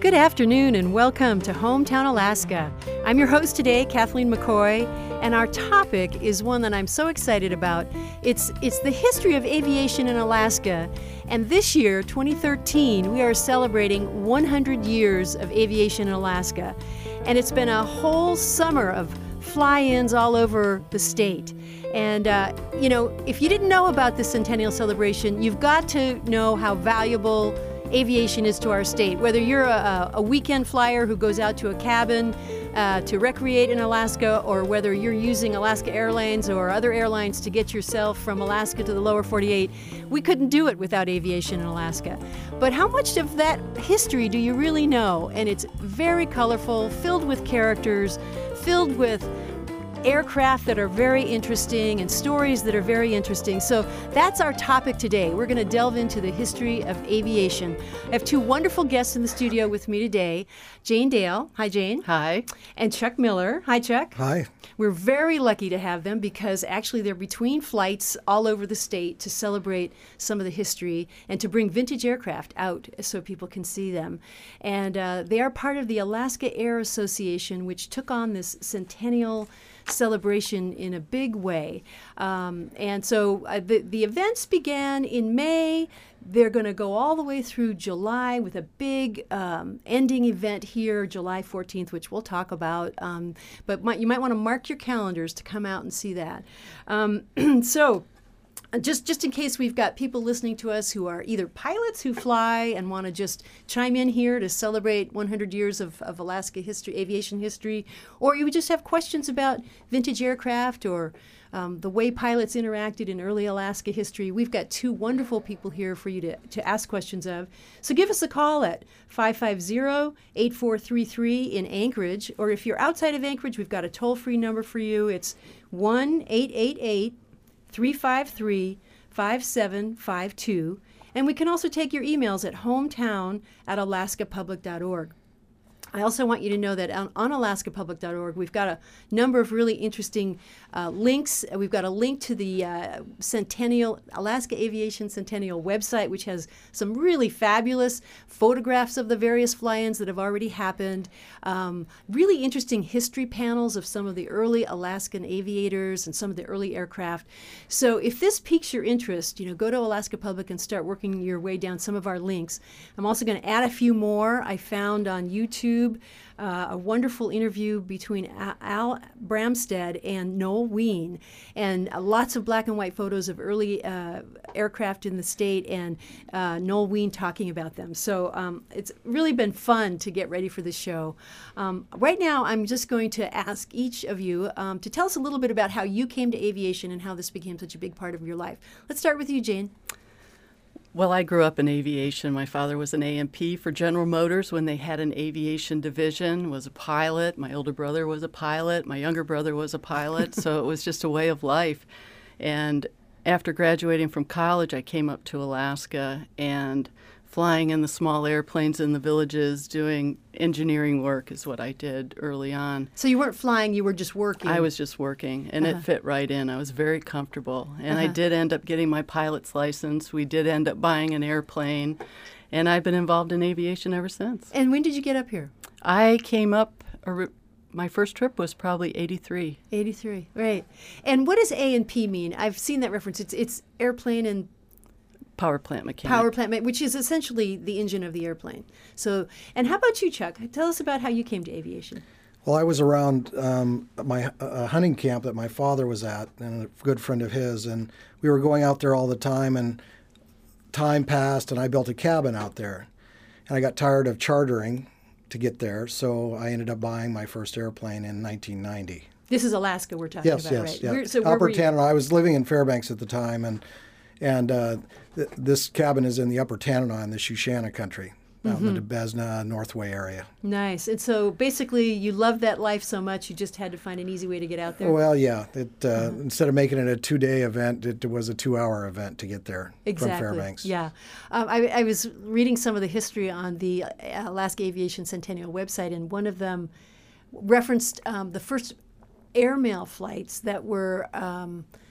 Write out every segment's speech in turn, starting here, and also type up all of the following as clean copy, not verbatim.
Good afternoon and welcome to Hometown Alaska. I'm your host today, Kathleen McCoy, and our topic is one that I'm so excited about. It's the history of aviation in Alaska, and this year, 2013, we are celebrating 100 years of aviation in Alaska, and it's been a whole summer of fly-ins all over the state. And, if you didn't know about this centennial celebration, you've got to know how valuable aviation is to our state. Whether you're a weekend flyer who goes out to a cabin to recreate in Alaska, or whether you're using Alaska Airlines or other airlines to get yourself from Alaska to the lower 48, we couldn't do it without aviation in Alaska. But how much of that history do you really know? And it's very colorful, filled with characters, filled with aircraft that are very interesting and stories that are very interesting. So that's our topic today. We're going to delve into the history of aviation. I have two wonderful guests in the studio with me today. Jane Dale. Hi, Jane. Hi. And Chuck Miller. Hi, Chuck. Hi. We're very lucky to have them because actually they're between flights all over the state to celebrate some of the history and to bring vintage aircraft out so people can see them. And they are part of the Alaska Air Association, which took on this centennial celebration in a big way. And so the events began in May. They're going to go all the way through July with a big ending event here, July 14th, which we'll talk about. But you might want to mark your calendars to come out and see that. So just in case we've got people listening to us who are either pilots who fly and want to just chime in here to celebrate 100 years of Alaska history, aviation history, or you would just have questions about vintage aircraft or the way pilots interacted in early Alaska history, we've got two wonderful people here for you to ask questions of. So give us a call at 550-8433 in Anchorage, or if you're outside of Anchorage, we've got a toll-free number for you. It's 1-888-353-5752. And we can also take your emails at hometown@alaskapublic.org. I also want you to know that on alaskapublic.org, we've got a number of really interesting links. We've got a link to the Alaska Aviation Centennial website, which has some really fabulous photographs of the various fly-ins that have already happened, really interesting history panels of some of the early Alaskan aviators and some of the early aircraft. So if this piques your interest, go to Alaska Public and start working your way down some of our links. I'm also going to add a few more I found on YouTube. A wonderful interview between Al Bramstead and Noel Ween, and lots of black and white photos of early aircraft in the state, and Noel Ween talking about them. So it's really been fun to get ready for this show. Right now, I'm just going to ask each of you to tell us a little bit about how you came to aviation and how this became such a big part of your life. Let's start with you, Jane. Well, I grew up in aviation. My father was an A&P for General Motors when they had an aviation division, was a pilot. My older brother was a pilot. My younger brother was a pilot. So it was just a way of life. And after graduating from college, I came up to Alaska and flying in the small airplanes in the villages, doing engineering work is what I did early on. So you weren't flying, you were just working. I was just working, and it fit right in. I was very comfortable. And I did end up getting my pilot's license. We did end up buying an airplane, and I've been involved in aviation ever since. And when did you get up here? I came up, my first trip was probably 83. 83, right. And what does A&P mean? I've seen that reference. It's airplane and Power plant mechanic. Power plant, which is essentially the engine of the airplane. So, and how about you, Chuck? Tell us about how you came to aviation. Well, I was around my hunting camp that my father was at, and a good friend of his, and we were going out there all the time, and time passed, and I built a cabin out there. And I got tired of chartering to get there, so I ended up buying my first airplane in 1990. This is Alaska we're talking about, right? Yes, Upper Tanana. I was living in Fairbanks at the time, and this cabin is in the Upper Tanana in the Shoshana country, out in the Dubesna, Northway area. Nice. And so basically you loved that life so much you just had to find an easy way to get out there? Well, yeah. Instead of making it a 2-day event, it was a 2-hour event to get there from Fairbanks. Yeah. I was reading some of the history on the Alaska Aviation Centennial website, and one of them referenced the first airmail flights that were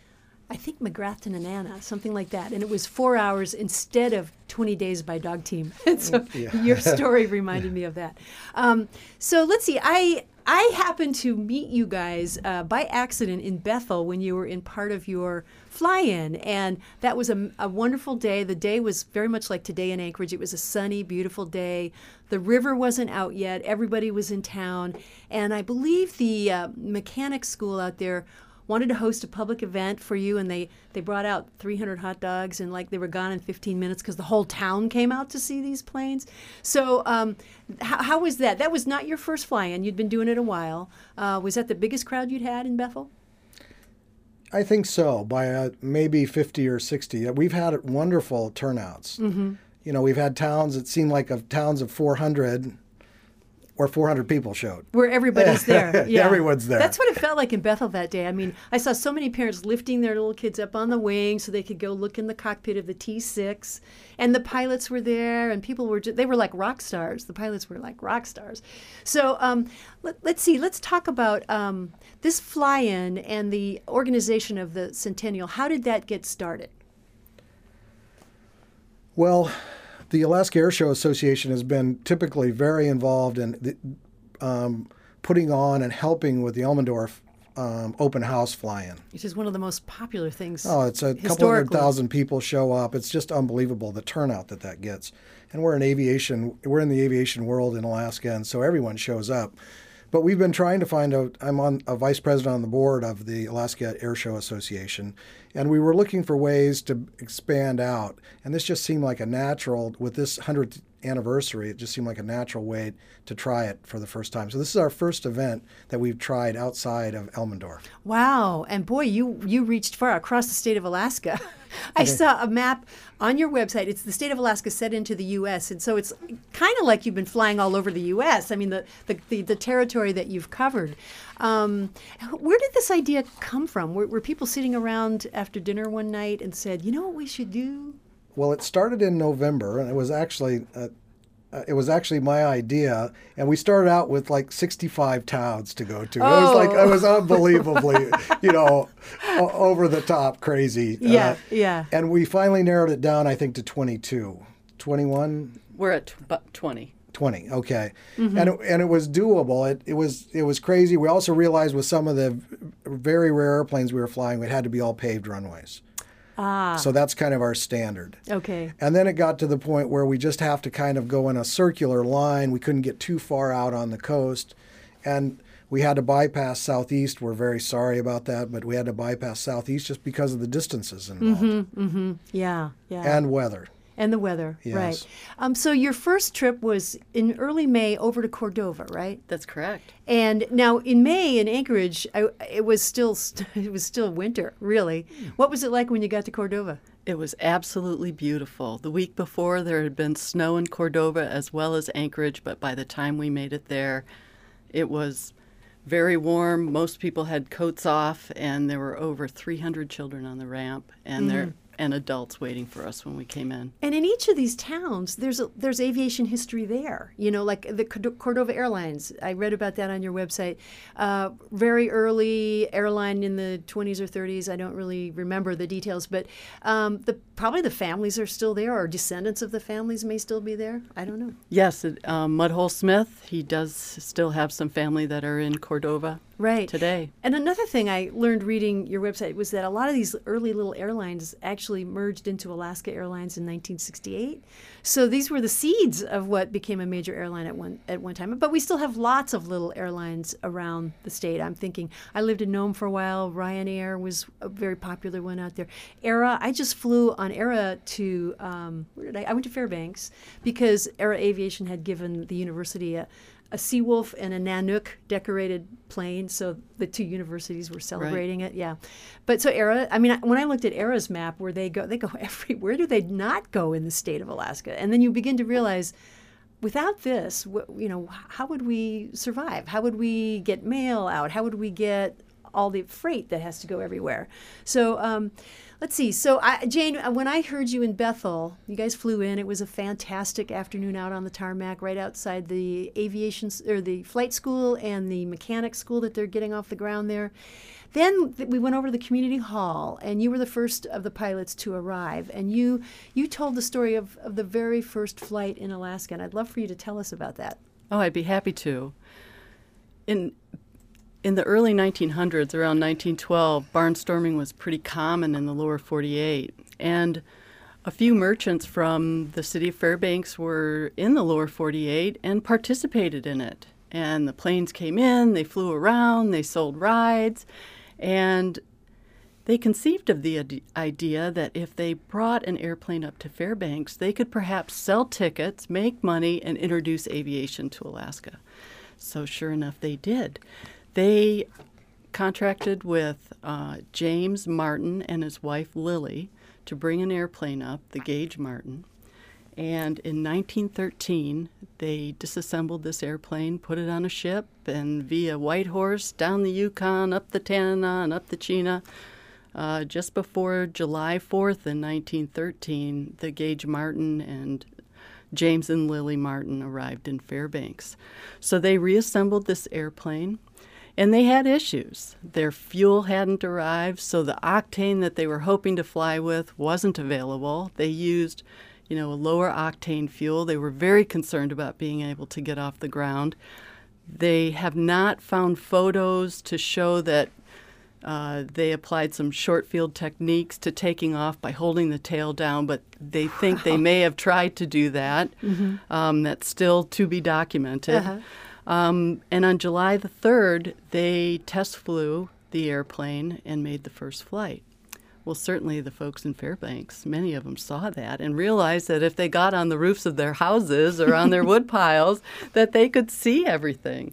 I think McGrath to Nenana, something like that. And it was 4 hours instead of 20 days by dog team. And so your story reminded me of that. So let's see. I happened to meet you guys by accident in Bethel when you were in part of your fly-in, and that was a wonderful day. The day was very much like today in Anchorage. It was a sunny, beautiful day. The river wasn't out yet. Everybody was in town, and I believe the mechanics school out there wanted to host a public event for you, and they brought out 300 hot dogs, and like they were gone in 15 minutes because the whole town came out to see these planes. So how was that? That was not your first fly-in. You'd been doing it a while. Was that the biggest crowd you'd had in Bethel? I think so, by maybe 50 or 60. We've had wonderful turnouts. Mm-hmm. You know, we've had towns that seem like towns of 400 where 400 people showed. Where everybody's there. Yeah. Everyone's there. That's what it felt like in Bethel that day. I mean, I saw so many parents lifting their little kids up on the wing so they could go look in the cockpit of the T-6. And the pilots were there, and people were they were like rock stars. The pilots were like rock stars. So let's see. Let's talk about this fly-in and the organization of the Centennial. How did that get started? Well, the Alaska Air Show Association has been typically very involved in putting on and helping with the Elmendorf open house fly-in. Which is one of the most popular things. Oh, it's a couple 100,000 people show up. It's just unbelievable, the turnout that gets. And we're in the aviation world in Alaska, and so everyone shows up. But we've been trying to find out, I'm a vice president on the board of the Alaska Air Show Association, and we were looking for ways to expand out. And this just seemed like a natural, with this 100th anniversary, it just seemed like a natural way to try it for the first time. So this is our first event that we've tried outside of Elmendorf. Wow. And boy, you reached far across the state of Alaska. I saw a map on your website. It's the state of Alaska set into the U.S., and so it's kind of like you've been flying all over the U.S. I mean, the territory that you've covered. Where did this idea come from? Were people sitting around after dinner one night and said, you know what we should do? Well, it started in November, and it was actually my idea, and we started out with like 65 towns to go to. Oh. It was unbelievably, over the top crazy. Yeah. And we finally narrowed it down, I think, to 22, 21. We're at 20. 20, okay. Mm-hmm. And it was doable. It was crazy. We also realized with some of the very rare airplanes we were flying, it had to be all paved runways. So that's kind of our standard. Okay. And then it got to the point where we just have to kind of go in a circular line. We couldn't get too far out on the coast. And we had to bypass Southeast. We're very sorry about that, but we had to bypass Southeast just because of the distances involved. Mm-hmm, mm-hmm. Yeah. And weather. And the weather, yes. Right. So your first trip was in early May over to Cordova, right? That's correct. And now in May in Anchorage, it was still winter, really. What was it like when you got to Cordova? It was absolutely beautiful. The week before, there had been snow in Cordova as well as Anchorage, but by the time we made it there, it was very warm. Most people had coats off, and there were over 300 children on the ramp, and and adults waiting for us when we came in. And in each of these towns, there's aviation history there. Like the Cordova Airlines. I read about that on your website. Very early airline in the 20s or 30s. I don't really remember the details, but probably the families are still there, or descendants of the families may still be there. I don't know. Yes, Mudhole Smith, he does still have some family that are in Cordova. Right. Today. And another thing I learned reading your website was that a lot of these early little airlines actually merged into Alaska Airlines in 1968. So these were the seeds of what became a major airline at one time. But we still have lots of little airlines around the state. I'm thinking, I lived in Nome for a while. Ryanair was a very popular one out there. Era, I just flew on Era to, where did I went to Fairbanks because Era Aviation had given the university a Seawolf and a Nanook decorated plane, so the two universities were celebrating it. Yeah, but so Era. I mean, when I looked at Era's map, where they go everywhere. Where do they not go in the state of Alaska? And then you begin to realize, without this, how would we survive? How would we get mail out? How would we get all the freight that has to go everywhere? So let's see. So Jane, when I heard you in Bethel, you guys flew in. It was a fantastic afternoon out on the tarmac right outside the aviation or the flight school and the mechanics school that they're getting off the ground there. Then we went over to the community hall, and you were the first of the pilots to arrive. And you told the story of the very first flight in Alaska, and I'd love for you to tell us about that. Oh, I'd be happy to. In the early 1900s, around 1912, barnstorming was pretty common in the lower 48. And a few merchants from the city of Fairbanks were in the lower 48 and participated in it. And the planes came in, they flew around, they sold rides, and they conceived of the idea that if they brought an airplane up to Fairbanks, they could perhaps sell tickets, make money, and introduce aviation to Alaska. So sure enough, they did. They contracted with James Martin and his wife Lily to bring an airplane up, the Gage Martin. And in 1913, they disassembled this airplane, put it on a ship, and via Whitehorse, down the Yukon, up the Tanana, and up the Chena. Just before July 4th in 1913, the Gage Martin and James and Lily Martin arrived in Fairbanks. So they reassembled this airplane, and they had issues. Their fuel hadn't arrived, so the octane that they were hoping to fly with wasn't available. They used a lower octane fuel. They were very concerned about being able to get off the ground. They have not found photos to show that they applied some short field techniques to taking off by holding the tail down, but they think they may have tried to do that. Mm-hmm. That's still to be documented. Uh-huh. And on July the 3rd, they test flew the airplane and made the first flight. Well, certainly the folks in Fairbanks, many of them saw that and realized that if they got on the roofs of their houses or on their wood piles, that they could see everything.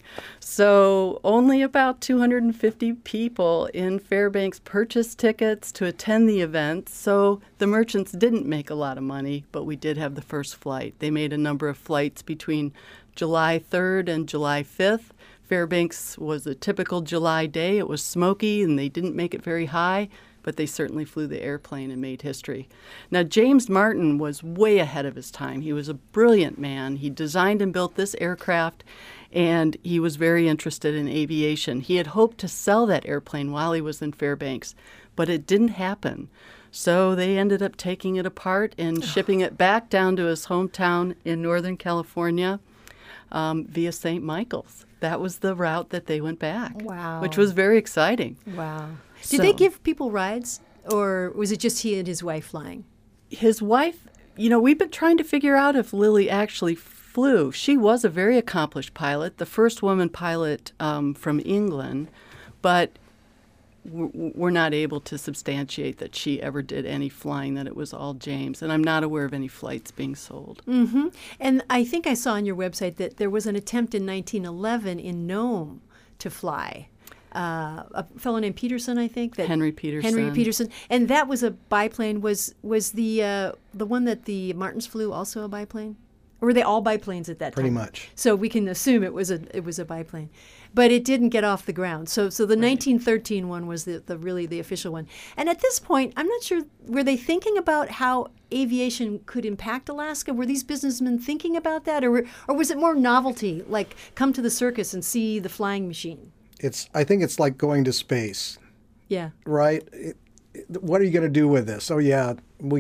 So only about 250 people in Fairbanks purchased tickets to attend the event. So the merchants didn't make a lot of money, but we did have the first flight. They made a number of flights between July 3rd and July 5th. Fairbanks was a typical July day. It was smoky, and they didn't make it very high, but they certainly flew the airplane and made history. Now, James Martin was way ahead of his time. He was a brilliant man. He designed and built this aircraft, and he was very interested in aviation. He had hoped to sell that airplane while he was in Fairbanks, but it didn't happen. So they ended up taking it apart and shipping it back down to his hometown in Northern California via St. Michael's. That was the route that they went back. Wow. Which was very exciting. Wow. Did they give people rides, or was it just he and his wife flying? His wife, we've been trying to figure out if Lily actually flew. She was a very accomplished pilot, the first woman pilot from England, but we're not able to substantiate that she ever did any flying, that it was all James. And I'm not aware of any flights being sold. Mm-hmm. And I think I saw on your website that there was an attempt in 1911 in Nome to fly. A fellow named Peterson, I think. Henry Peterson. And that was a biplane. Was the one that the Martins flew also a biplane? Or were they all biplanes at that time? Pretty much. So we can assume it was a biplane. But it didn't get off the ground. So the 1913 one was the really the official one. And at this point, I'm not sure, were they thinking about how aviation could impact Alaska? Were these businessmen thinking about that? Or was it more novelty, like come to the circus and see the flying machine? I think it's like going to space. Yeah. Right? What are you going to do with this? Oh, yeah,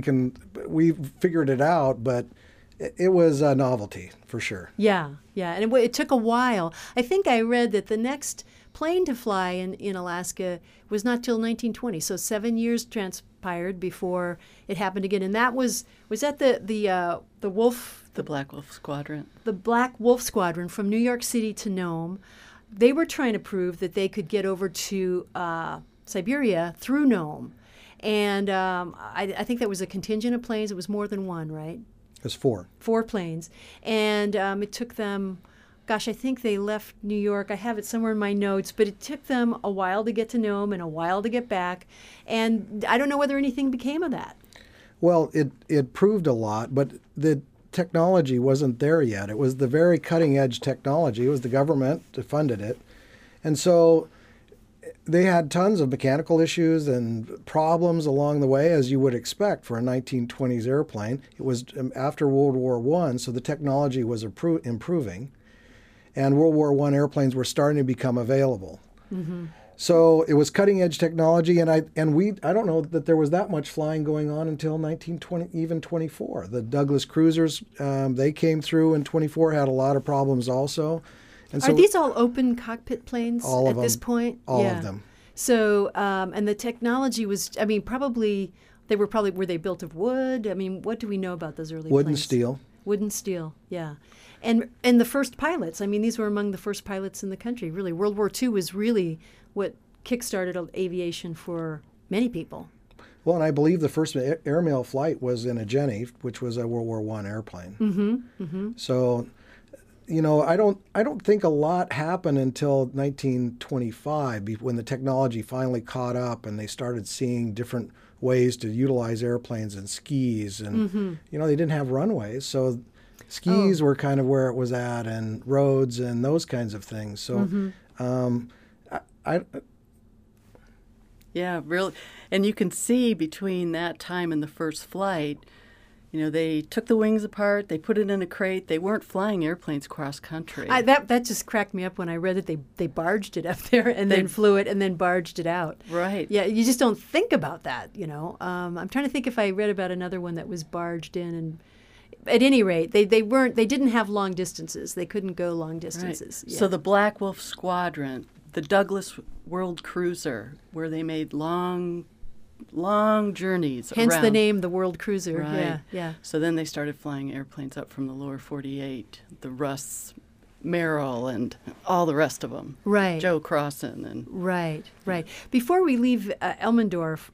we figured it out, but it was a novelty for sure. Yeah. And it took a while. I think I read that the next plane to fly in Alaska was not till 1920. So 7 years transpired before it happened again. And that was that the Wolf? The Black Wolf Squadron. The Black Wolf Squadron from New York City to Nome. They were trying to prove that they could get over to Siberia through Nome. And I think that was a contingent of planes. It was more than one, right? It was 4. 4 planes. And it took them, I think they left New York. I have it somewhere in my notes. But it took them a while to get to Nome and a while to get back. And I don't know whether anything became of that. Well, it proved a lot, but the technology wasn't there yet. It was the very cutting edge technology. It was the government that funded it. And so they had tons of mechanical issues and problems along the way, as you would expect for a 1920s airplane. It was after World War I, so the technology was improving. And World War I airplanes were starting to become available. Mm-hmm. So it was cutting edge technology, and I don't know that there was that much flying going on until 1920, even 24. The Douglas cruisers, they came through in 24, had a lot of problems also. And Are these all open cockpit planes all of at this them, point? All of them. So, and the technology was, I mean, were they built of wood? I mean, what do we know about those early Wood planes? and steel. Wood and steel, yeah. And the first pilots, I mean, these were among the first pilots in the country, really. World War II was really what kick-started aviation for many people. Well, and I believe the first airmail flight was in a Jenny, which was a World War I airplane. Mm-hmm, mm-hmm. So, you know, I don't think a lot happened until 1925 when the technology finally caught up and they started seeing different ways to utilize airplanes and skis. And, you know, they didn't have runways. So skis were kind of where it was at, and roads and those kinds of things. So Yeah, really. And you can see between that time and the first flight, you know, they took the wings apart, they put it in a crate. They weren't flying airplanes cross country. That just cracked me up when I read that they barged it up there and then flew it and then barged it out. Right. Yeah, you just don't think about that, you know. I'm trying to think if I read about another one that was barged in, and at any rate, they didn't have long distances. They couldn't go long distances. Right. Yeah. So the Black Wolf Squadron, the Douglas World Cruiser, where they made long journeys Hence around. the name, the World Cruiser. Right. Yeah, yeah. So then they started flying airplanes up from the lower 48, the Russ Merrill and all the rest of them. Right. Joe Crossan and Right. Before we leave Elmendorf,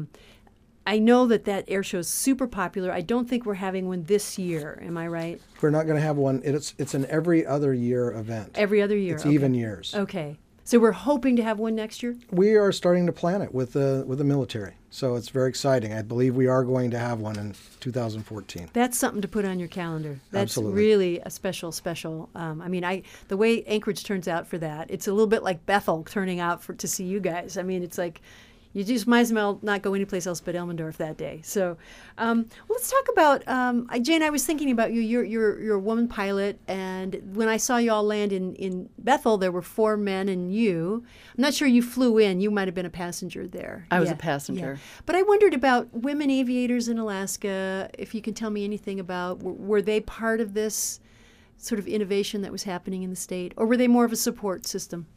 I know that air show is super popular. I don't think we're having one this year. Am I right? we're not going to have one. It's an every other year event. Every other year. It's okay. even years. Okay. So we're hoping to have one next year? We are starting to plan it with the military. So it's very exciting. I believe we are going to have one in 2014. That's something to put on your calendar. That's Absolutely. really a special. I mean, the way Anchorage turns out for that, it's a little bit like Bethel turning out to see you guys. I mean, it's like you just might as well not go anyplace else but Elmendorf that day. So let's talk about, Jane, I was thinking about you. You're a woman pilot, and when I saw you all land in Bethel, there were 4 men and you. I'm not sure you flew in. You might have been a passenger there. I was a passenger. Yeah. But I wondered about women aviators in Alaska, if you can tell me anything about, were they part of this sort of innovation that was happening in the state, or were they more of a support system?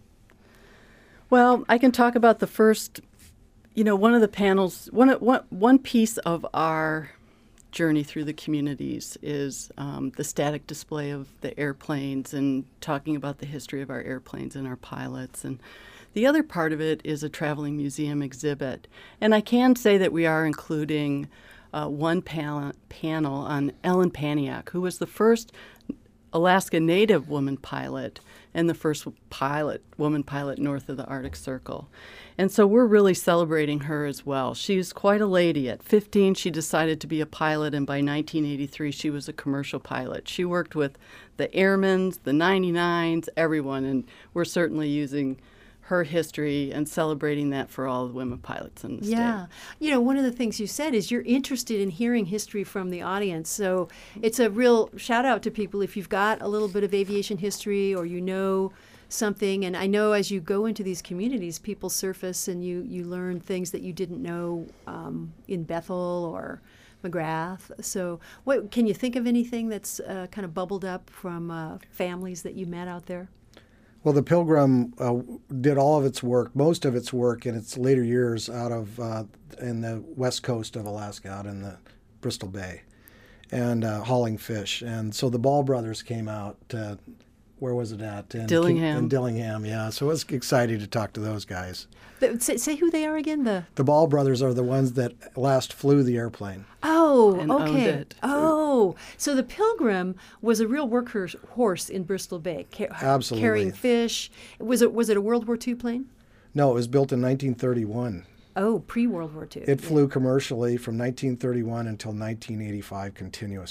Well, I can talk about the first. You know, one of the panels, one piece of our journey through the communities is the static display of the airplanes and talking about the history of our airplanes and our pilots. And the other part of it is a traveling museum exhibit. And I can say that we are including one panel on Ellen Paniak, who was the first Alaska Native woman pilot and the first woman pilot north of the Arctic Circle. And so we're really celebrating her as well. She's quite a lady. At 15, she decided to be a pilot, and by 1983, she was a commercial pilot. She worked with the Airmans, the 99s, everyone, and we're certainly using her history and celebrating that for all the women pilots in the state. Yeah. You know, one of the things you said is you're interested in hearing history from the audience. So it's a real shout out to people if you've got a little bit of aviation history or you know something. And I know as you go into these communities, people surface and you learn things that you didn't know in Bethel or McGrath. So what can you think of anything that's kind of bubbled up from families that you met out there? Well, the Pilgrim did all of its work, most of its work in its later years out of in the west coast of Alaska, out in the Bristol Bay, and hauling fish. And so the Ball brothers came out. Where was it at? Dillingham. In Dillingham, yeah. So it was exciting to talk to those guys. Say who they are again. The Ball brothers are the ones that last flew the airplane. Oh, And okay. owned it. Oh, so the Pilgrim was a real workhorse in Bristol Bay, Absolutely. carrying fish. Was it a World War II plane? No, it was built in 1931. Oh, pre-World War II. It flew commercially from 1931 until 1985 continuously.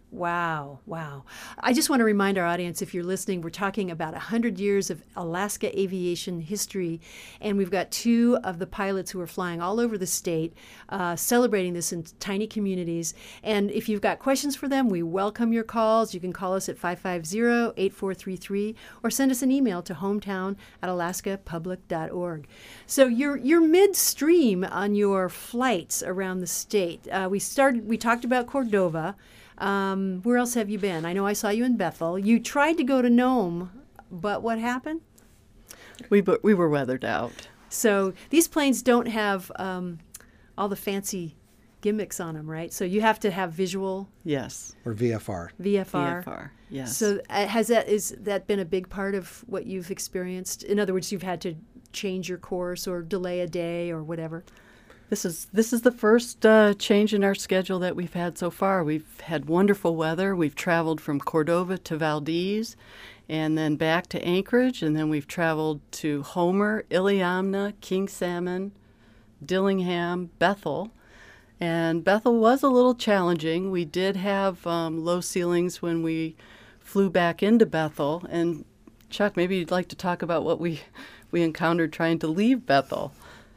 Wow, wow. I just want to remind our audience, if you're listening, we're talking about 100 years of Alaska aviation history, and we've got two of the pilots who are flying all over the state, celebrating this in tiny communities. And if you've got questions for them, we welcome your calls. You can call us at 550-8433 or send us an email to hometown@alaskapublic.org. So you're midstream on your flights around the state. We talked about Cordova. Where else have you been? I know I saw you in Bethel. You tried to go to Nome, but what happened? We were weathered out. So these planes don't have all the fancy gimmicks on them, right? So you have to have visual. Yes. Or VFR. VFR, yes. So has that been a big part of what you've experienced? In other words, you've had to change your course or delay a day or whatever? This is the first change in our schedule that we've had so far. We've had wonderful weather. We've traveled from Cordova to Valdez and then back to Anchorage, and then we've traveled to Homer, Iliamna, King Salmon, Dillingham, Bethel. And Bethel was a little challenging. We did have low ceilings when we flew back into Bethel. And Chuck, maybe you'd like to talk about what we encountered trying to leave Bethel.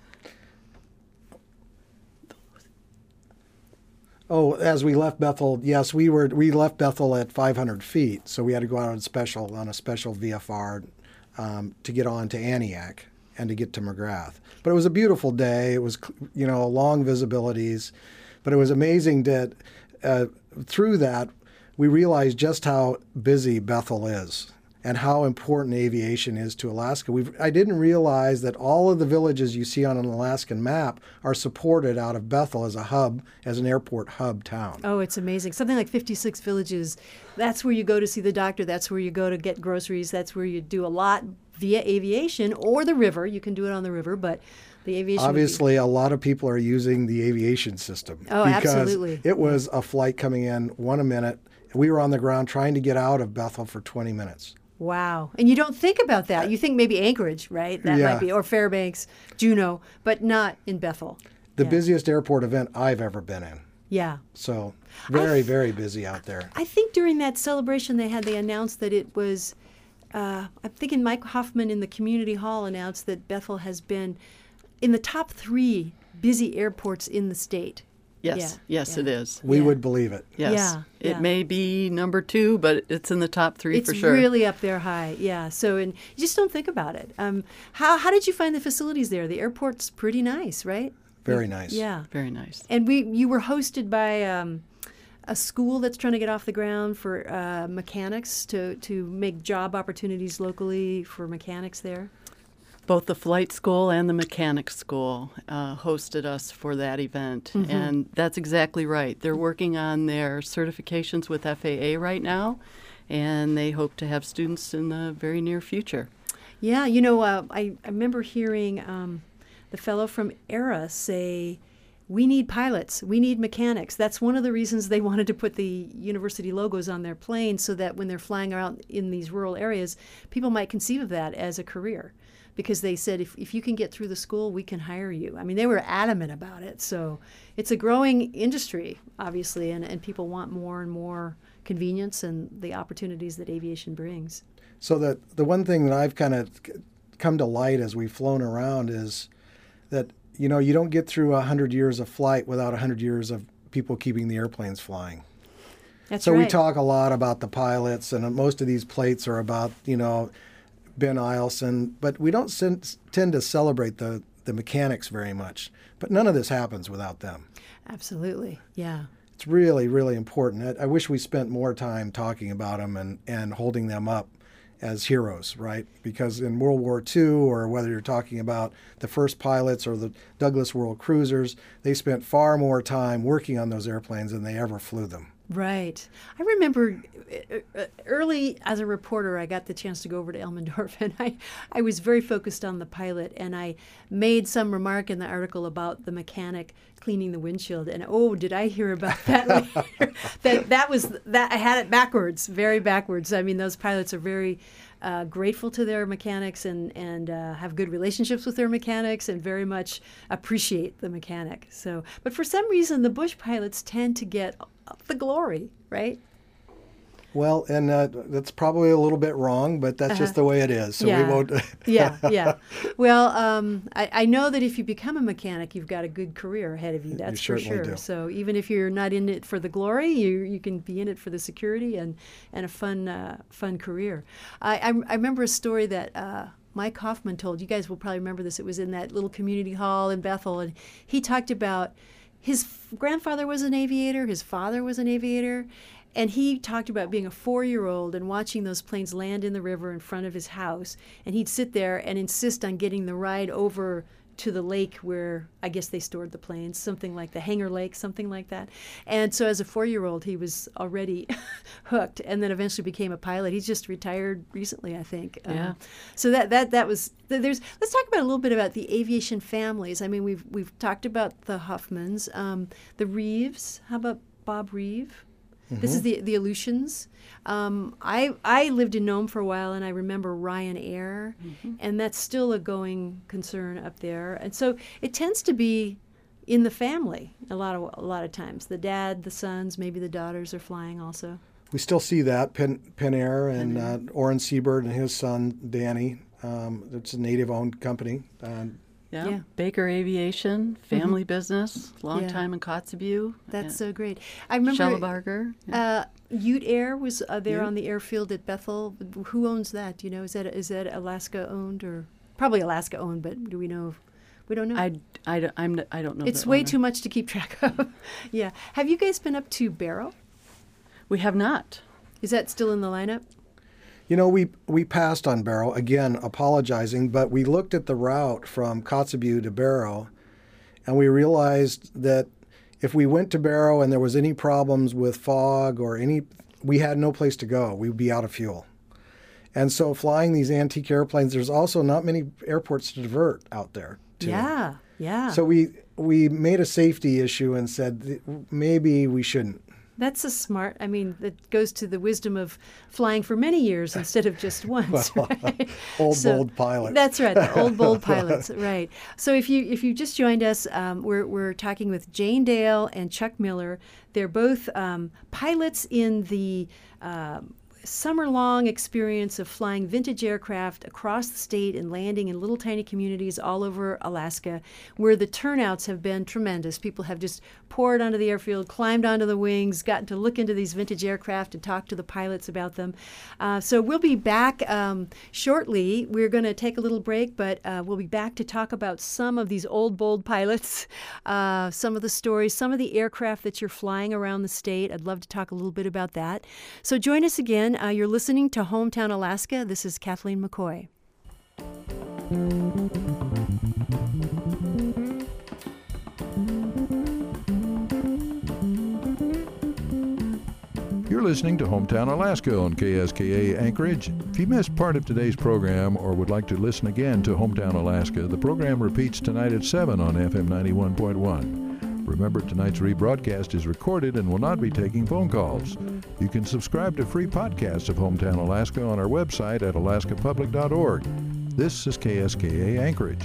Oh, as we left Bethel, yes, we left Bethel at 500 feet, so we had to go out on a special VFR to get on to Aniak and to get to McGrath. But it was a beautiful day. It was, long visibilities, but it was amazing that through that we realized just how busy Bethel is and how important aviation is to Alaska. I didn't realize that all of the villages you see on an Alaskan map are supported out of Bethel as an airport hub town. Oh, it's amazing. Something like 56 villages. That's where you go to see the doctor. That's where you go to get groceries. That's where you do a lot via aviation or the river. You can do it on the river, but the aviation. Obviously, a lot of people are using the aviation system. Oh, because absolutely. It was a flight coming in, one a minute. We were on the ground trying to get out of Bethel for 20 minutes. Wow. And you don't think about that. You think maybe Anchorage, right? That Yeah. might be, or Fairbanks, Juneau, but not in Bethel. The Yeah. busiest airport event I've ever been in. Yeah. So very, very busy out there. I think during that celebration they announced that it was, I'm thinking Mike Hoffman in the community hall announced that Bethel has been in the top 3 busy airports in the state. Yes, yes, it is. We Yeah. would believe it. Yes. Yeah, yeah. It may be number 2, but it's in the top 3 for sure. It's really up there high, yeah. So, and you just don't think about it. How did you find the facilities there? The airport's pretty nice, right? Very nice. Yeah. Very nice. And you were hosted by a school that's trying to get off the ground for mechanics to make job opportunities locally for mechanics there. Both the flight school and the mechanics school hosted us for that event. Mm-hmm. And that's exactly right. They're working on their certifications with FAA right now, and they hope to have students in the very near future. Yeah, I remember hearing the fellow from ERA say, we need pilots, we need mechanics. That's one of the reasons they wanted to put the university logos on their planes so that when they're flying around in these rural areas, people might conceive of that as a career. Because they said, if you can get through the school, we can hire you. I mean, they were adamant about it. So it's a growing industry, obviously, and people want more and more convenience and the opportunities that aviation brings. So the one thing that I've kind of come to light as we've flown around is that, you don't get through 100 years of flight without 100 years of people keeping the airplanes flying. That's so right. we talk a lot about the pilots, and most of these plates are about, Ben Eielson, but we don't tend to celebrate the mechanics very much. But none of this happens without them. Absolutely, yeah. It's really, really important. I wish we spent more time talking about them and holding them up as heroes, right? Because in World War II, or whether you're talking about the first pilots or the Douglas World Cruisers, they spent far more time working on those airplanes than they ever flew them. Right. I remember early as a reporter, I got the chance to go over to Elmendorf, and I was very focused on the pilot, and I made some remark in the article about the mechanic cleaning the windshield, and did I hear about that later? that I had it backwards, very backwards. I mean, those pilots are very grateful to their mechanics and have good relationships with their mechanics and very much appreciate the mechanic. So, but for some reason, the Bush pilots tend to get the glory, right? Well, and that's probably a little bit wrong, but that's just the way it is. So we won't. Yeah. Well, I know that if you become a mechanic, you've got a good career ahead of you. That's for sure. Do. So even if you're not in it for the glory, you can be in it for the security and a fun career. I remember a story that Mike Hoffman told. You guys will probably remember this. It was in that little community hall in Bethel, and he talked about his grandfather was an aviator, his father was an aviator. And he talked about being a 4-year-old and watching those planes land in the river in front of his house. And he'd sit there and insist on getting the ride over to the lake where I guess they stored the planes, something like the Hangar Lake, something like that. And so as a 4-year-old, he was already hooked, and then eventually became a pilot. He's just retired recently, I think. Yeah. So that was there's. Let's talk about a little bit about the aviation families. I mean, we've talked about the Huffmans, the Reeves. How about Bob Reeve? This is the Aleutians. I lived in Nome for a while, and I remember Ryan Air, and that's still a going concern up there. And so it tends to be in the family a lot of times. The dad, the sons, maybe the daughters are flying also. We still see that Penn Air and Orrin Seabird and his son Danny. It's a native-owned company. Yeah. Baker Aviation, family business, long time in Kotzebue. That's so great. I remember Schellebarger. Ute Air was there Ute. on the airfield at Bethel. Who owns that? Do you know? Is that Alaska owned, or probably Alaska owned? But do we know? We don't know. I don't know. It's the way owner. too much to keep track of. Yeah. Have you guys been up to Barrow? We have not. Is that still in the lineup? You know, we passed on Barrow, again, apologizing, but we looked at the route from Kotzebue to Barrow, and we realized that if we went to Barrow and there was any problems with fog we had no place to go. We would be out of fuel. And so flying these antique airplanes, there's also not many airports to divert out there to. Yeah. So we made a safety issue and said maybe we shouldn't. That's that goes to the wisdom of flying for many years instead of just once. Right? Bold pilots. That's right, the old bold pilots, right. So if you just joined us, we're talking with Jane Dale and Chuck Miller. They're both pilots in the summer-long experience of flying vintage aircraft across the state and landing in little tiny communities all over Alaska, where the turnouts have been tremendous. People have just poured onto the airfield, climbed onto the wings, gotten to look into these vintage aircraft and talk to the pilots about them. So we'll be back shortly. We're going to take a little break, but we'll be back to talk about some of these old, bold pilots, some of the stories, some of the aircraft that you're flying around the state. I'd love to talk a little bit about that. So join us again. You're listening to Hometown Alaska. This is Kathleen McCoy. You're listening to Hometown Alaska on KSKA Anchorage. If you missed part of today's program or would like to listen again to Hometown Alaska, the program repeats tonight at 7 on FM 91.1. Remember, tonight's rebroadcast is recorded and will not be taking phone calls. You can subscribe to free podcasts of Hometown Alaska on our website at alaskapublic.org. This is KSKA Anchorage.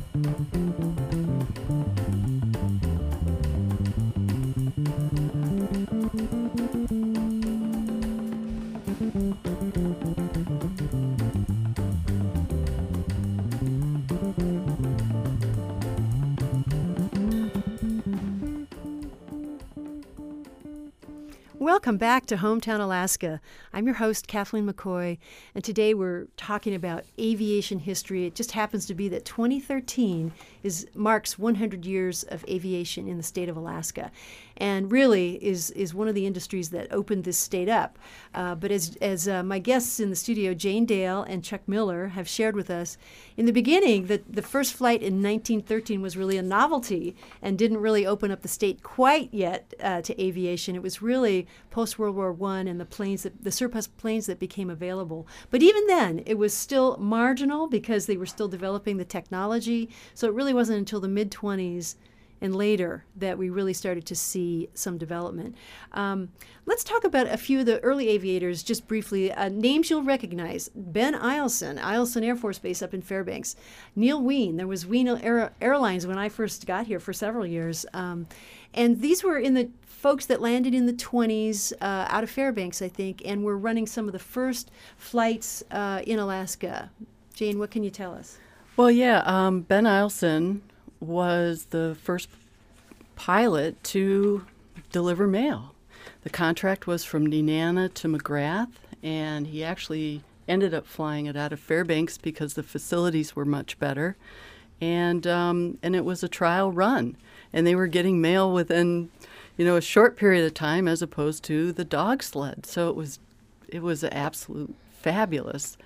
Welcome back to Hometown Alaska. I'm your host, Kathleen McCoy, and today we're talking about aviation history. It just happens to be that 2013 marks 100 years of aviation in the state of Alaska, and really is one of the industries that opened this state up. But as my guests in the studio, Jane Dale and Chuck Miller, have shared with us, in the beginning, the first flight in 1913 was really a novelty and didn't really open up the state quite yet to aviation. It was really post-World War I and the surplus planes that became available. But even then, it was still marginal because they were still developing the technology. So it really wasn't until the mid-20s and later that we really started to see some development. Let's talk about a few of the early aviators just briefly. Names you'll recognize: Ben Eielson Air Force Base up in Fairbanks. Neil Ween, there was Ween Airlines when I first got here for several years. And these were in the folks that landed in the 20s out of Fairbanks, I think, and were running some of the first flights in Alaska. Jane, what can you tell us? Well, yeah, Ben Eielson was the first pilot to deliver mail. The contract was from Nenana to McGrath, and he actually ended up flying it out of Fairbanks because the facilities were much better, and it was a trial run, and they were getting mail within, a short period of time as opposed to the dog sled. So it was absolute fabulous.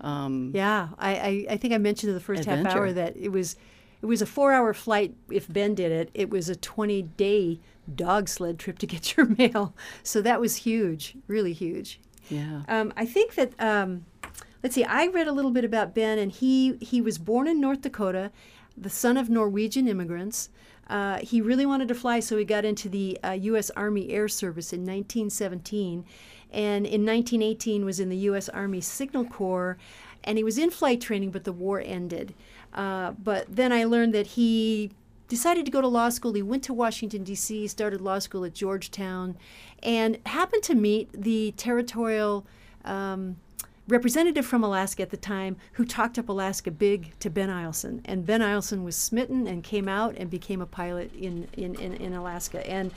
I think I mentioned in the first adventure. half hour that it was a 4-hour flight. If Ben did it, it was a 20-day dog sled trip to get your mail. So that was huge, really huge. Yeah. I think that let's see. I read a little bit about Ben, and he was born in North Dakota, the son of Norwegian immigrants. He really wanted to fly, so he got into the U.S. Army Air Service in 1917. And in 1918 was in the U.S. Army Signal Corps, and he was in flight training, but the war ended. But then I learned that he decided to go to law school. He went to Washington, D.C., started law school at Georgetown, and happened to meet the territorial representative from Alaska at the time who talked up Alaska big to Ben Eielson. And Ben Eielson was smitten and came out and became a pilot in Alaska. And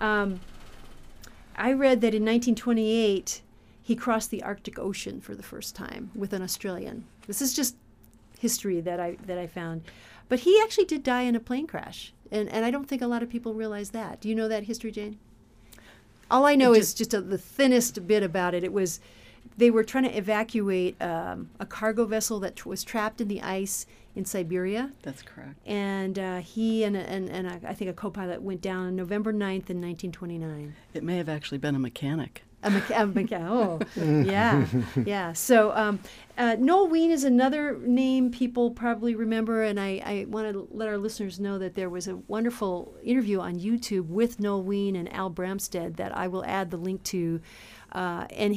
I read that in 1928, he crossed the Arctic Ocean for the first time with an Australian. This is just history that I found. But he actually did die in a plane crash. And I don't think a lot of people realize that. Do you know that history, Jane? All I know is just the thinnest bit about it. It was they were trying to evacuate a cargo vessel that was trapped in the ice in Siberia. That's correct. And he and I think a co-pilot went down on November 9th in 1929. It may have actually been a mechanic. Yeah. So Noel Wien is another name people probably remember, and I want to let our listeners know that there was a wonderful interview on YouTube with Noel Wien and Al Bramstead that I will add the link to. And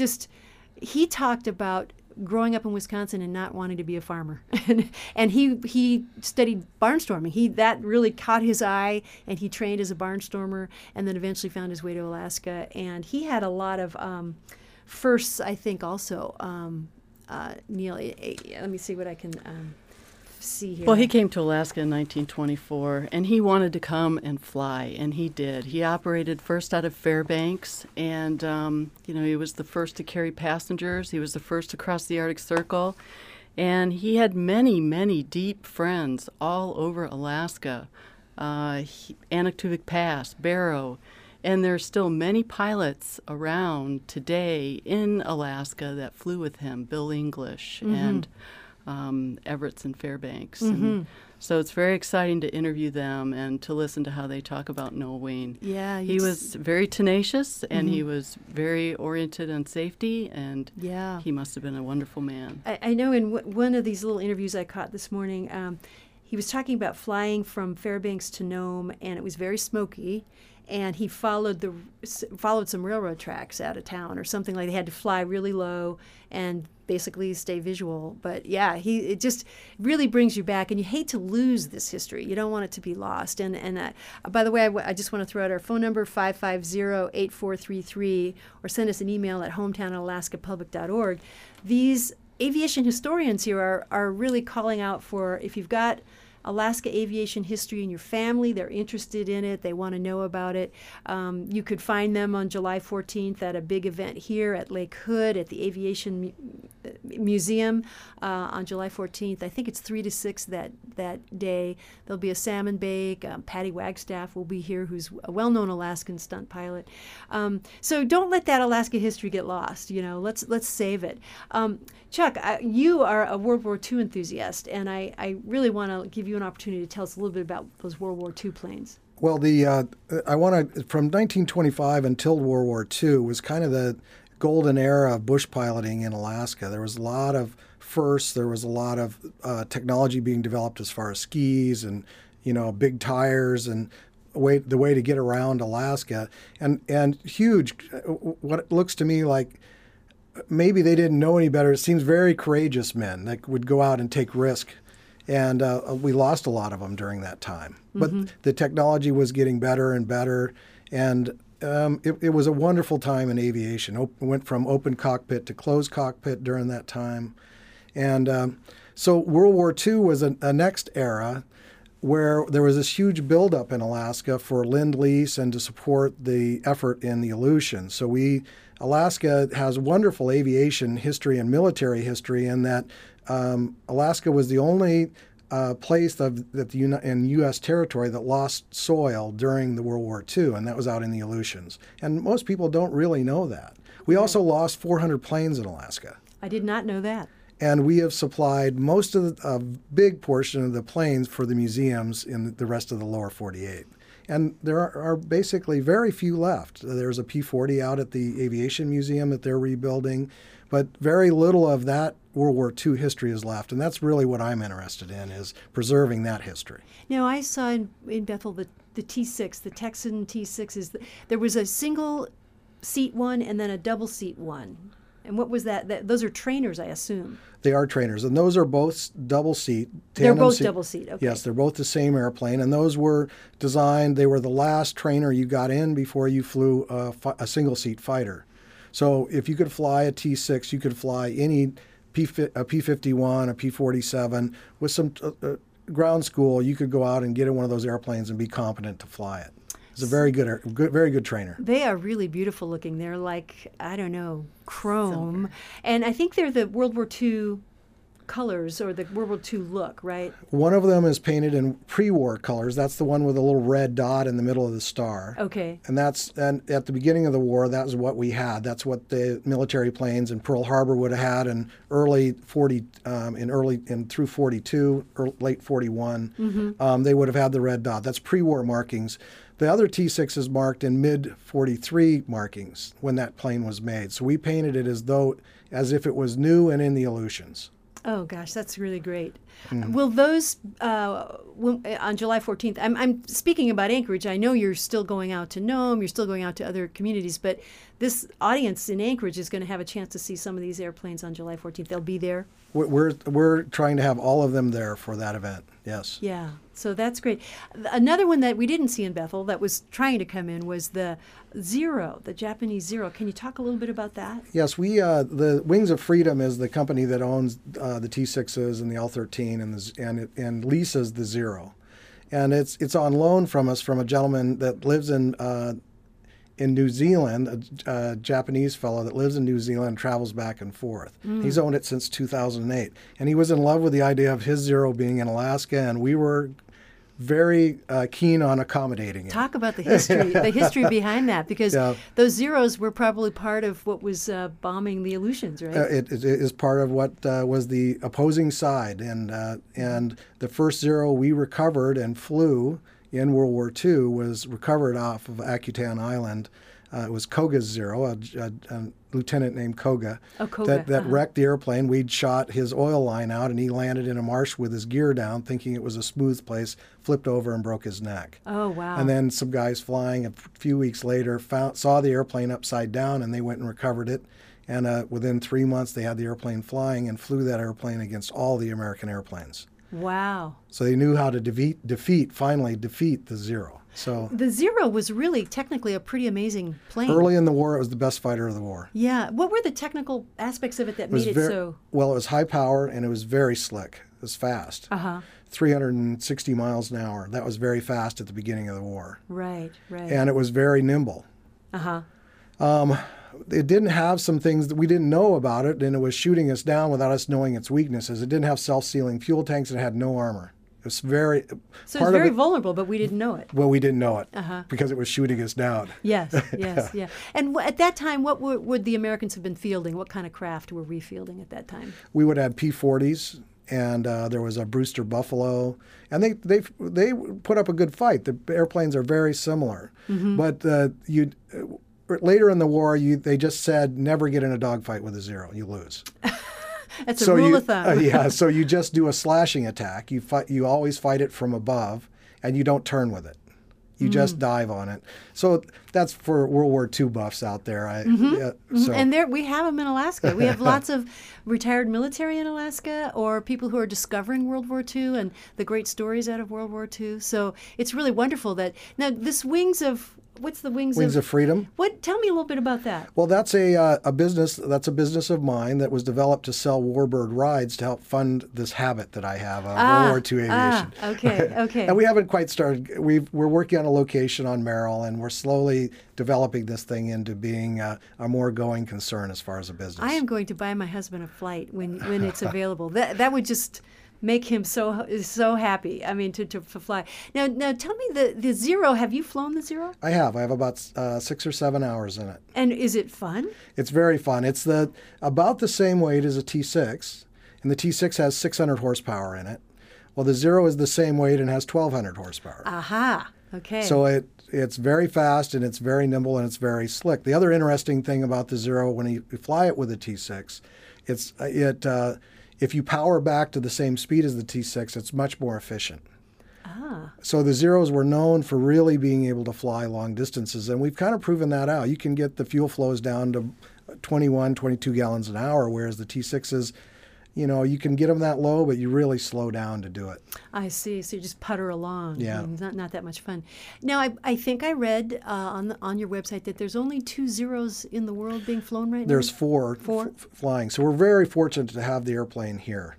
he talked about growing up in Wisconsin and not wanting to be a farmer. and he studied barnstorming. That really caught his eye, and he trained as a barnstormer and then eventually found his way to Alaska. And he had a lot of firsts, I think, also. Neil, let me see what I can see here. Well, he came to Alaska in 1924, and he wanted to come and fly, and he did. He operated first out of Fairbanks, and he was the first to carry passengers. He was the first to cross the Arctic Circle, and he had many, many deep friends all over Alaska. Anaktuvuk Pass, Barrow, and there's still many pilots around today in Alaska that flew with him. Bill English and Everett's and Fairbanks. And so it's very exciting to interview them and to listen to how they talk about Noel Wien. Yeah, he was very tenacious, and he was very oriented on safety, and he must have been a wonderful man. I know in one of these little interviews I caught this morning, he was talking about flying from Fairbanks to Nome, and it was very smoky. And he followed some railroad tracks out of town or something like. They had to fly really low and basically stay visual. But yeah, it just really brings you back, and you hate to lose this history. You don't want it to be lost. And by the way, I just want to throw out our phone number 550-8433, or send us an email at hometown@alaskapublic.org. These aviation historians here are really calling out for, if you've got Alaska aviation history in your family, they're interested in it, they want to know about it. You could find them on July 14th at a big event here at Lake Hood at the Aviation Museum on July 14th. I think it's 3 to 6 that day. There'll be a salmon bake. Patty Wagstaff will be here, who's a well-known Alaskan stunt pilot. So don't let that Alaska history get lost. Let's save it. Chuck, you are a World War II enthusiast, and I really want to give you an opportunity to tell us a little bit about those World War II planes. Well, from 1925 until World War II was kind of the golden era of bush piloting in Alaska. There was a lot of firsts. There was a lot of technology being developed as far as skis and big tires and the way to get around Alaska, and huge. What it looks to me like maybe they didn't know any better. It seems very courageous men that would go out and take risk. And we lost a lot of them during that time. But the technology was getting better and better, and it was a wonderful time in aviation. It went from open cockpit to closed cockpit during that time. And so World War II was a next era where there was this huge buildup in Alaska for Lend-Lease and to support the effort in the Aleutians. So Alaska has wonderful aviation history and military history in that Alaska was the only place in U.S. territory that lost soil during the World War II, and that was out in the Aleutians. And most people don't really know that. We also lost 400 planes in Alaska. I did not know that. And we have supplied most of a big portion of the planes for the museums in the rest of the lower 48. And there are basically very few left. There's a P-40 out at the Aviation Museum that they're rebuilding, but very little of that World War II history is left. And that's really what I'm interested in, is preserving that history. Now, I saw in Bethel the T6, the Texan T6, there was a single seat one and then a double seat one. And what was that? Those are trainers, I assume. They are trainers, and those are both double seat. They're both double seat, okay. Yes, they're both the same airplane, and those were designed, they were the last trainer you got in before you flew a single seat fighter. So if you could fly a T6, you could fly any a P-51, a P-47. With some ground school, you could go out and get in one of those airplanes and be competent to fly it. It's a very good trainer. They are really beautiful looking. They're like, I don't know, chrome. Silver. And I think they're the World War II colors or the World War II look, right? One of them is painted in pre-war colors. That's the one with a little red dot in the middle of the star. Okay. And at the beginning of the war, that was what we had. That's what the military planes in Pearl Harbor would have had in through 42 or late 41. They would have had the red dot. That's pre-war markings. The other T6 is marked in mid-43 markings when that plane was made. So we painted it as if it was new and in the Aleutians. Oh, gosh, that's really great. Will those, on July 14th, I'm speaking about Anchorage. I know you're still going out to Nome, you're still going out to other communities, but this audience in Anchorage is going to have a chance to see some of these airplanes on July 14th. They'll be there? We're trying to have all of them there for that event, yes. Yeah, so that's great. Another one that we didn't see in Bethel that was trying to come in was the Zero, the Japanese Zero. Can you talk a little bit about that? Yes, the Wings of Freedom is the company that owns the T6s and the L-13 and leases the Zero. And it's on loan from us from a gentleman that lives in New Zealand, a Japanese fellow that lives in New Zealand and travels back and forth. He's owned it since 2008. And he was in love with the idea of his Zero being in Alaska, and we were very keen on accommodating it. Talk about the history behind that, because those Zeros were probably part of what was bombing the Aleutians, right? It is part of what was the opposing side. And the first Zero we recovered and flew in World War II was recovered off of Akutan Island. It was Koga's Zero, a lieutenant named Koga, that wrecked the airplane. We'd shot his oil line out, and he landed in a marsh with his gear down, thinking it was a smooth place, flipped over and broke his neck. Oh, wow. And then some guys flying a few weeks later saw the airplane upside down, and they went and recovered it. And within 3 months, they had the airplane flying and flew that airplane against all the American airplanes. Wow. So they knew how to finally defeat the Zero. So the Zero was really technically a pretty amazing plane. Early in the war, it was the best fighter of the war. Yeah. What were the technical aspects of it that made it so? Well, it was high power, and it was very slick. It was fast. 360 miles an hour. That was very fast at the beginning of the war. Right. And it was very nimble. It didn't have some things that we didn't know about it, and it was shooting us down without us knowing its weaknesses. It didn't have self-sealing fuel tanks, and it had no armor. It was very vulnerable, but we didn't know it. Well, we didn't know it because it was shooting us down. Yes. And at that time, what would the Americans have been fielding? What kind of craft were we fielding at that time? We would have P-40s, and there was a Brewster Buffalo, and they put up a good fight. The airplanes are very similar, but later in the war, they just said, never get in a dogfight with a Zero. You lose. That's a rule of thumb. So you just do a slashing attack. You always fight it from above, and you don't turn with it. You just dive on it. So that's for World War II buffs out there. And there we have them in Alaska. We have lots of retired military in Alaska, or people who are discovering World War II and the great stories out of World War II. So it's really wonderful that now this Wings of what's the Wings of Freedom? What? Tell me a little bit about that. Well, that's a business. That's a business of mine that was developed to sell Warbird rides to help fund this habit that I have of World War II aviation. Okay. And we haven't quite started. We're working on a location on Merrill, and we're slowly developing this thing into being a more going concern as far as a business. I am going to buy my husband a flight when it's available. That would just make him so happy. I mean, to fly. Now tell me the Zero. Have you flown the Zero? I have. I have about 6 or 7 hours in it. And is it fun? It's very fun. It's about the same weight as a T6, and the T6 has 600 horsepower in it. Well, the Zero is the same weight and has 1,200 horsepower. Aha. Okay. So it's very fast, and it's very nimble, and it's very slick. The other interesting thing about the Zero, when you fly it with a T6, if you power back to the same speed as the T6, it's much more efficient. So the Zeros were known for really being able to fly long distances, and we've kind of proven that out. You can get the fuel flows down to 21, 22 gallons an hour, whereas the T6s, you can get them that low, but you really slow down to do it. I see. So you just putter along. Yeah. It's not that much fun. Now, I think I read on your website that there's only 2 Zeros in the world being flown right now? There's 4 flying. So we're very fortunate to have the airplane here.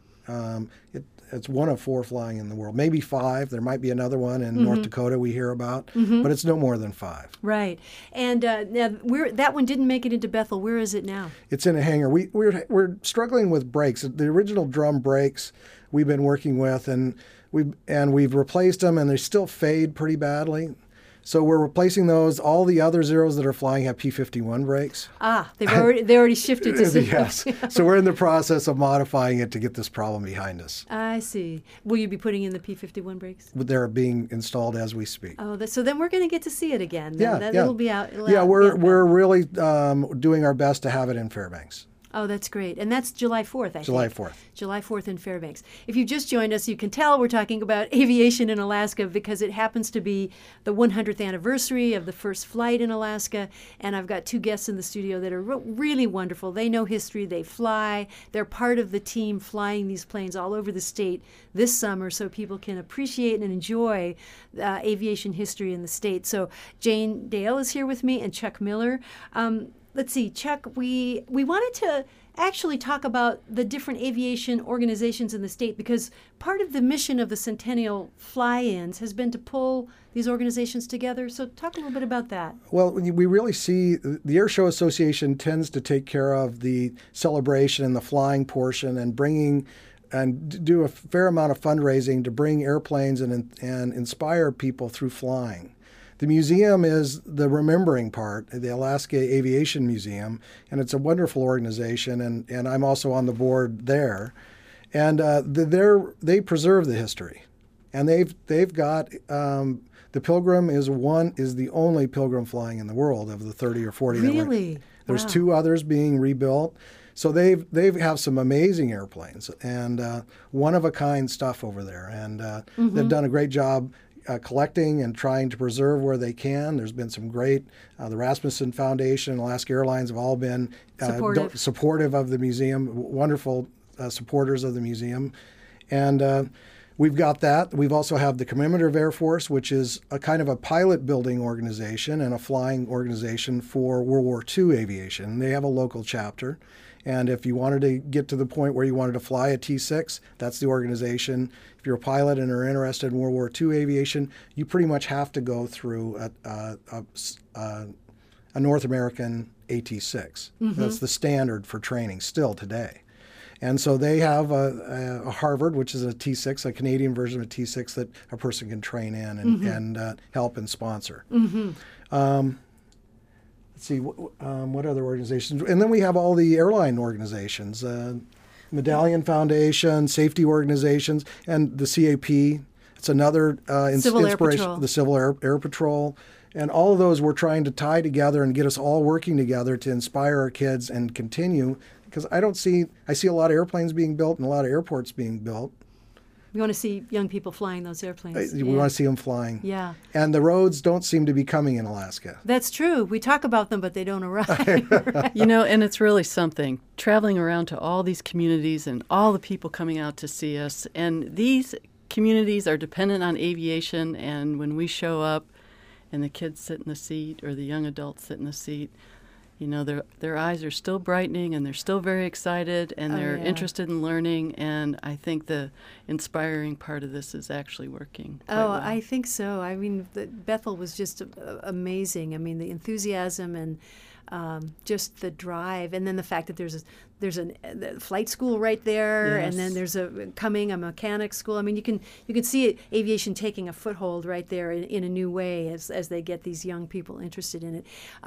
It's one of 4 flying in the world, maybe 5. There might be another one in North Dakota we hear about, but it's no more than 5. Right. And now that one didn't make it into Bethel. Where is it now? It's in a hangar. We're struggling with brakes. The original drum brakes we've been working with, and we've replaced them, and they still fade pretty badly. So we're replacing those. All the other Zeros that are flying have P51 brakes. They already shifted to Yes. So we're in the process of modifying it to get this problem behind us. I see. Will you be putting in the P51 brakes? They're being installed as we speak. Oh, so then we're going to get to see it again. Yeah. It'll be out. We're really doing our best to have it in Fairbanks. Oh, that's great. And that's July 4th, I think. July 4th. July 4th in Fairbanks. If you just joined us, you can tell we're talking about aviation in Alaska because it happens to be the 100th anniversary of the first flight in Alaska. And I've got 2 guests in the studio that are really wonderful. They know history. They fly. They're part of the team flying these planes all over the state this summer so people can appreciate and enjoy aviation history in the state. So Jane Dale is here with me and Chuck Miller. Let's see, Chuck, we wanted to actually talk about the different aviation organizations in the state because part of the mission of the Centennial Fly-Ins has been to pull these organizations together. So talk a little bit about that. Well, we really see the Air Show Association tends to take care of the celebration and the flying portion and do a fair amount of fundraising to bring airplanes and inspire people through flying. The museum is the remembering part, the Alaska Aviation Museum, and it's a wonderful organization, and I'm also on the board there. And they preserve the history, and they've got the Pilgrim is the only Pilgrim flying in the world of the 30 or 40. Really? There's Wow. 2 others being rebuilt. So they have some amazing airplanes and one of a kind stuff over there, and they've done a great job. Collecting and trying to preserve where they can. There's been some great, the Rasmussen Foundation and Alaska Airlines have all been supportive of the museum, wonderful supporters of the museum. And we've got that. We've also have the Commemorative Air Force, which is a kind of a pilot building organization and a flying organization for World War II aviation. They have a local chapter. And if you wanted to get to the point where you wanted to fly a T6, that's the organization. If you're a pilot and are interested in World War II aviation, you pretty much have to go through a North American AT6. That's the standard for training still today. And so they have a Harvard, which is a T6, a Canadian version of a T6 that a person can train in and help and sponsor. Let's see, what other organizations? And then we have all the airline organizations, Medallion Foundation, safety organizations, and the CAP. It's another inspiration, the Civil Air Patrol. And all of those we're trying to tie together and get us all working together to inspire our kids and continue. Because I see a lot of airplanes being built and a lot of airports being built. We want to see young people flying those airplanes. We want to see them flying. Yeah. And the roads don't seem to be coming in Alaska. That's true. We talk about them, but they don't arrive. Right? You know, and it's really something, traveling around to all these communities and all the people coming out to see us. And these communities are dependent on aviation, and when we show up and the kids sit in the seat or the young adults sit in the seat, you know, their eyes are still brightening and they're still very excited and they're interested in learning. And I think the inspiring part of this is actually working quite well. I think so. I mean, Bethel was just amazing. I mean, the enthusiasm and just the drive, and then the fact that there's a flight school right there, Yes. and then there's a mechanics school. I mean, you can see aviation taking a foothold right there in a new way as they get these young people interested in it.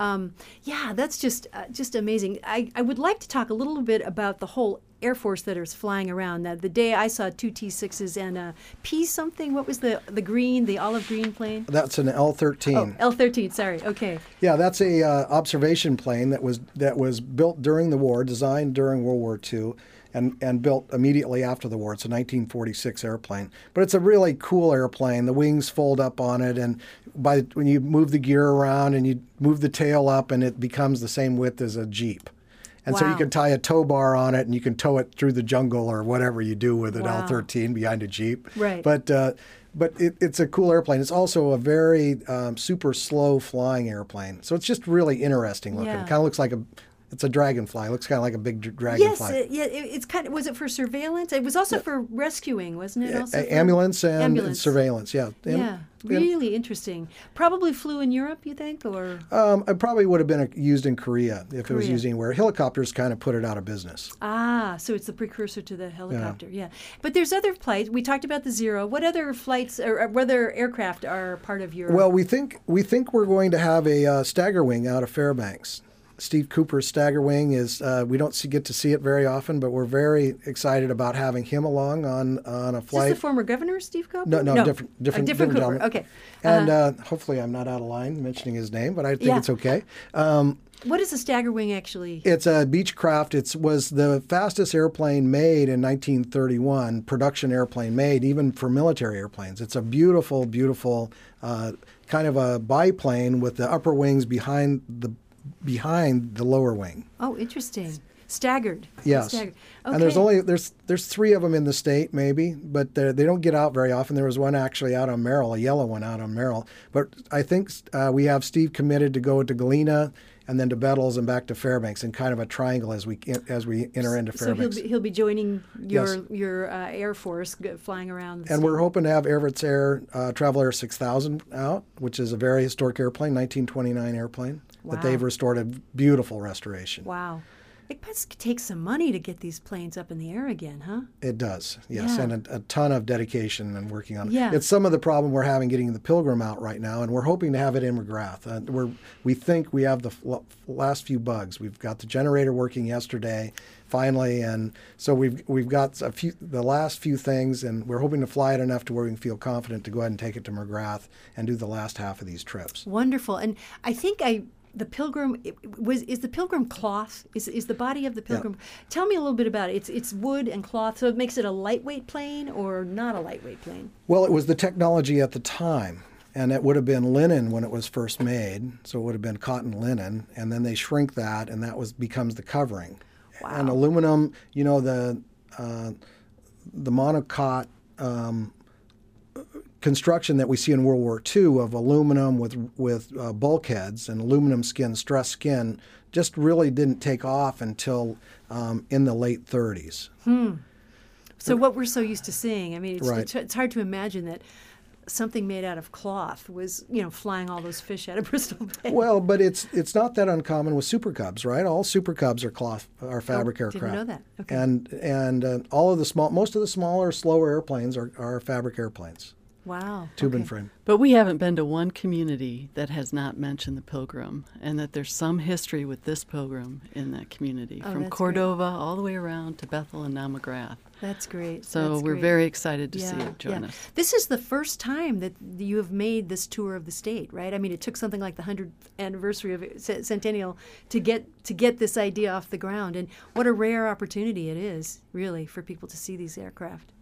That's just amazing. I would like to talk a little bit about the whole Air Force that is flying around. The day I saw 2 T-6s and a P something. What was the olive green plane? That's an L-13. Oh, L-13. Sorry. Okay. Yeah, that's a observation plane that was built during the war, designed during World War II, and built immediately after the war. It's a 1946 airplane, but it's a really cool airplane. The wings fold up on it, and when you move the gear around and you move the tail up, and it becomes the same width as a Jeep. And so you can tie a tow bar on it, and you can tow it through the jungle or whatever you do with an L-13 behind a Jeep. Right. But it's a cool airplane. It's also a very super slow flying airplane. So it's just really interesting looking. Yeah. It kind of looks like it's a dragonfly. It looks kind of like a big dragonfly. Yes, it's kind of. Was it for surveillance? It was also for rescuing, wasn't it? Also Ambulance and surveillance. Yeah. Really interesting. Probably flew in Europe, you think, or? It probably would have been used in Korea if it was used anywhere. Helicopters kind of put it out of business. So it's the precursor to the helicopter. Yeah. But there's other flights. We talked about the Zero. What other flights or whether aircraft are part of your? Well, we think we're going to have a Stagger Wing out of Fairbanks. Steve Cooper's Stagger Wing is, we don't get to see it very often, but we're very excited about having him along on a flight. Is this the former governor, Steve Cooper? No, different Cooper. gentleman. Okay. And hopefully I'm not out of line mentioning his name, but I think it's okay. What is a Stagger Wing actually? It's a Beechcraft. It was the fastest airplane made in 1931, production airplane made, even for military airplanes. It's a beautiful, beautiful kind of a biplane with the upper wings behind the lower wing. Oh, interesting. Staggered. Yes. Staggered. Okay. And there's 3 of them in the state maybe, but they don't get out very often. There was one actually out on Merrill, a yellow one out on Merrill. But I think we have Steve committed to go to Galena and then to Bettles and back to Fairbanks in kind of a triangle as we enter into Fairbanks. So he'll be joining your Air Force flying around. And we're hoping to have Everett's Air Travel Air 6000 out, which is a very historic airplane, 1929 airplane. Wow. That they've restored a beautiful restoration. Wow. It must take some money to get these planes up in the air again, huh? It does, yes, and a ton of dedication and working on it. Yeah. It's some of the problem we're having getting the Pilgrim out right now, and we're hoping to have it in McGrath. We think we have the last few bugs. We've got the generator working yesterday, finally, and so we've got the last few things, and we're hoping to fly it enough to where we can feel confident to go ahead and take it to McGrath and do the last half of these trips. Wonderful, and I think the Pilgrim is the Pilgrim cloth. Is the body of the Pilgrim? Yeah. Tell me a little bit about it. It's wood and cloth, so it makes it a lightweight plane or not a lightweight plane? Well, it was the technology at the time, and it would have been linen when it was first made, so it would have been cotton linen, and then they shrink that, and that becomes the covering. Wow. And aluminum, the monocot construction that we see in World War II of aluminum with bulkheads and aluminum skin, stress skin, just really didn't take off until in the late 30s. So what we're so used to seeing, I mean, Right. it's hard to imagine that something made out of cloth was, flying all those fish out of Bristol Bay. Well, but it's not that uncommon with Super Cubs, right? All Super Cubs are cloth, are fabric aircraft. Didn't know that. Okay. And all of most of the smaller, slower airplanes are fabric airplanes. Wow. Tube and frame. But we haven't been to one community that has not mentioned the Pilgrim, and that there's some history with this Pilgrim in that community, from Cordova all the way around to Bethel and now McGrath. That's great. So we're very excited to see it join us. This is the first time that you have made this tour of the state, right? I mean, it took something like the 100th anniversary of Centennial to get this idea off the ground, and what a rare opportunity it is, really, for people to see these aircraft.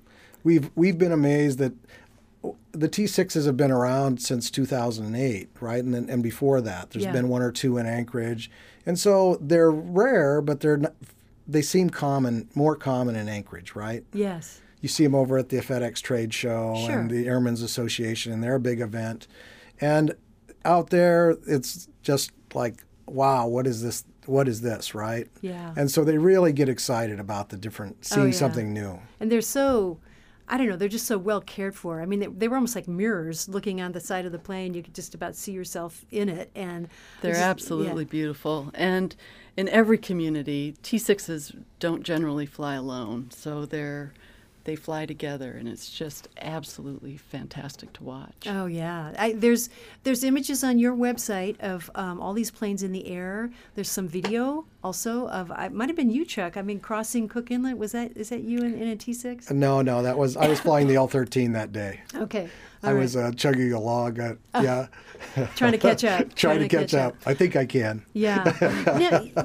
we've been amazed that the T6s have been around since 2008, right? And before that, there's been one or two in Anchorage. And so they're rare, but they seem more common in Anchorage, right? Yes. You see them over at the FedEx Trade Show Sure. and the Airmen's Association, and they're a big event. And out there, it's just like, wow, what is this? What is this, right? Yeah. And so they really get excited about seeing something new. And they're so, I don't know, they're just so well cared for. I mean, they were almost like mirrors looking on the side of the plane. You could just about see yourself in it. And They're absolutely beautiful. And in every community, T6s don't generally fly alone. So they fly together, and it's just absolutely fantastic to watch. Oh yeah, there's images on your website of all these planes in the air. There's some video also of, it might have been you, Chuck. I mean, crossing Cook Inlet. Is that you in a T6? No, I was flying the L-13 that day. Okay, I was chugging along. trying to catch up. Trying to catch up. I think I can. Yeah. Now,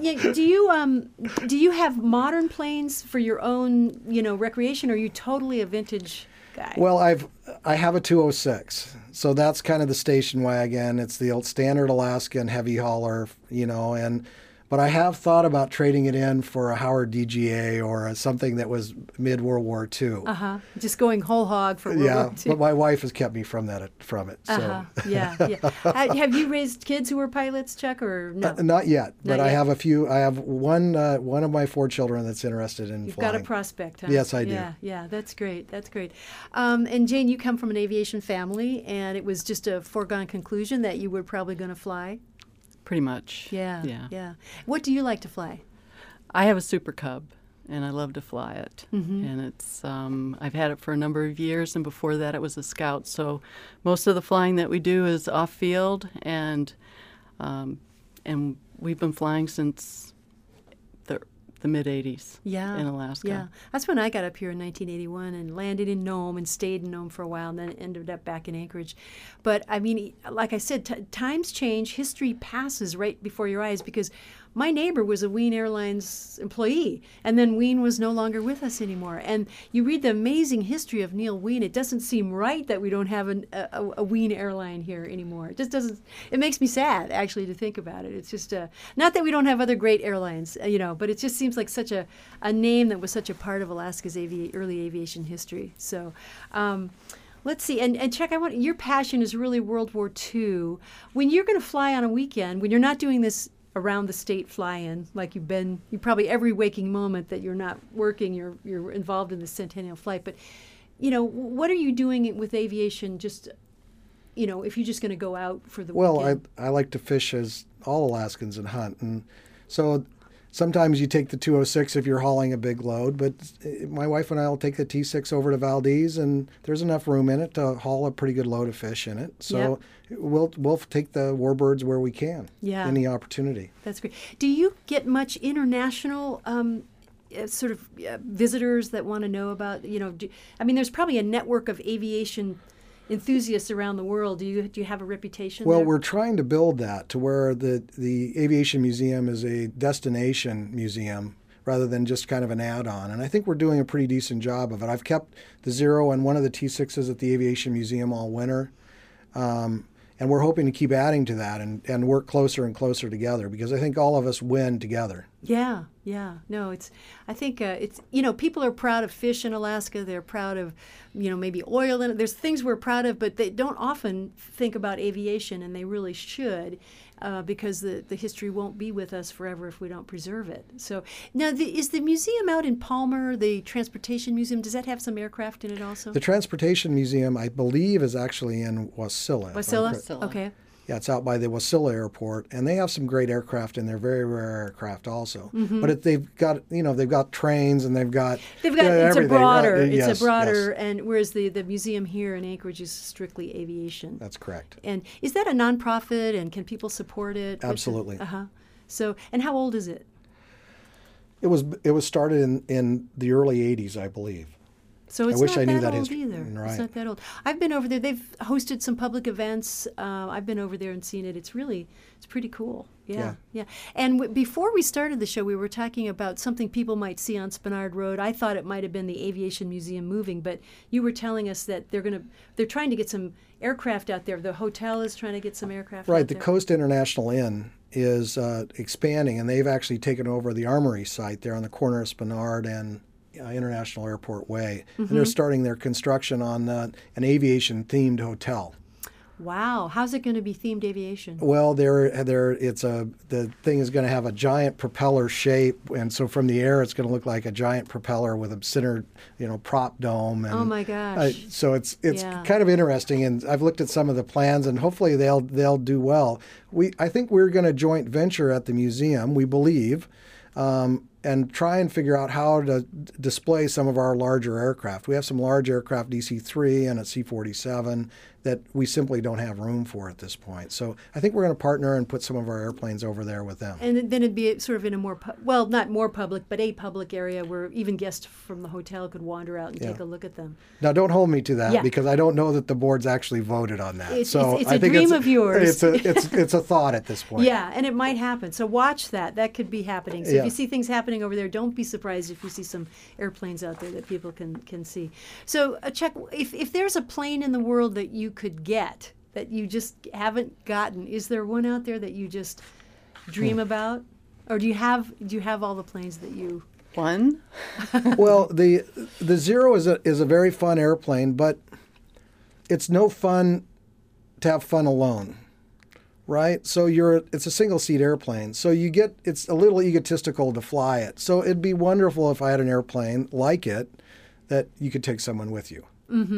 do you have modern planes for your own, recreation, or are you totally a vintage guy? Well, I have a 206, so that's kind of the station wagon. It's the old standard Alaskan heavy hauler, but I have thought about trading it in for a Howard DGA or something that was mid World War II. Just going whole hog for World War II. But my wife has kept me from it. So. Yeah. Have you raised kids who were pilots, Chuck, or no? Not yet, but Not I yet. have a few. I have one of my 4 children that's interested in You've flying. got a prospect, huh? Yes, I do. Yeah, that's great. And Jane, you come from an aviation family, and it was just a foregone conclusion that you were probably going to fly. Pretty much. Yeah. What do you like to fly? I have a Super Cub, and I love to fly it. And it's I've had it for a number of years, and before that it was a Scout. So most of the flying that we do is off-field, and we've been flying since the mid-'80s in Alaska. Yeah, that's when I got up here in 1981 and landed in Nome and stayed in Nome for a while and then ended up back in Anchorage. But, I mean, like I said, times change. History passes right before your eyes because my neighbor was a Wien Airlines employee, and then Wien was no longer with us anymore. And you read the amazing history of Neil Wien, it doesn't seem right that we don't have a Wien airline here anymore. It just doesn't. It makes me sad, actually, to think about it. It's just, not that we don't have other great airlines, but it just seems like such a name that was such a part of Alaska's early aviation history. So, let's see. And Chuck, your passion is really World War II. When you're going to fly on a weekend, when you're not doing this around the state fly-in, like you probably every waking moment that you're not working, you're involved in the Centennial flight. But, what are you doing with aviation? Just, if you're just going to go out for the weekend? I like to fish as all Alaskans and hunt, and so sometimes you take the 206 if you're hauling a big load, but my wife and I will take the T6 over to Valdez, and there's enough room in it to haul a pretty good load of fish in it. So we'll take the warbirds where we can, any opportunity. That's great. Do you get much international sort of visitors that want to know about, there's probably a network of aviation enthusiasts around the world. Do you have a reputation Well, there? we're trying to build that to where the Aviation Museum is a destination museum rather than just kind of an add-on. And I think we're doing a pretty decent job of it. I've kept the Zero and one of the T6s at the Aviation Museum all winter. And we're hoping to keep adding to that and work closer and closer together because I think all of us win together. Yeah. No, I think it's, people are proud of fish in Alaska. They're proud of, maybe oil in it. There's things we're proud of, but they don't often think about aviation, and they really should because the history won't be with us forever if we don't preserve it. So now, is the museum out in Palmer, the Transportation Museum, does that have some aircraft in it also? The Transportation Museum, I believe, is actually in Wasilla. Wasilla? Okay. Yeah, it's out by the Wasilla Airport, and they have some great aircraft in there, very rare aircraft also. But they've got trains and they've got it's everything, a broader, right? it's a broader, and whereas the museum here in Anchorage is strictly aviation. That's correct. And is that a nonprofit, and can people support it? Absolutely. So, and how old is it? It was started in the early '80s, I believe. So it's I wish not I knew that that old history. either. Right. It's not that old. I've been over there. They've hosted some public events. I've been over there and seen it. It's pretty cool. Yeah. And before we started the show, we were talking about something people might see on Spenard Road. I thought it might have been the Aviation Museum moving, but you were telling us that they're trying to get some aircraft out there. The hotel is trying to get some aircraft Right. out The there. Coast International Inn is expanding, and they've actually taken over the Armory site there on the corner of Spenard and International Airport Way. And they're starting their construction on an aviation-themed hotel. Wow. How's it going to be themed aviation? Well, the thing is going to have a giant propeller shape, and so from the air, it's going to look like a giant propeller with a center, prop dome. And, Oh my gosh. so it's Yeah. kind of interesting, and I've looked at some of the plans, and hopefully they'll do well. I think we're going to joint venture at the museum, we believe, and try and figure out how to display some of our larger aircraft. We have some large aircraft, DC-3 and a C-47, that we simply don't have room for at this point. So I think we're going to partner and put some of our airplanes over there with them. And then it'd be sort of in a more, not more public, but a public area where even guests from the hotel could wander out and take a look at them. Now, don't hold me to that Yeah. because I don't know that the board's actually voted on that. It's so a I think dream of yours. It's a thought at this point. Yeah, and it might happen. So watch that. That could be happening. So if Yeah. you see things happening over there, don't be surprised if you see some airplanes out there that people can see. So Chuck, if there's a plane in the world that you could get that you just haven't gotten, is there one out there that you just dream about? Or do you have all the planes that you... One? Well, the Zero is a very fun airplane, but it's no fun to have fun alone, right? So it's a single seat airplane, so it's a little egotistical to fly it. So it'd be wonderful if I had an airplane like it that you could take someone with you.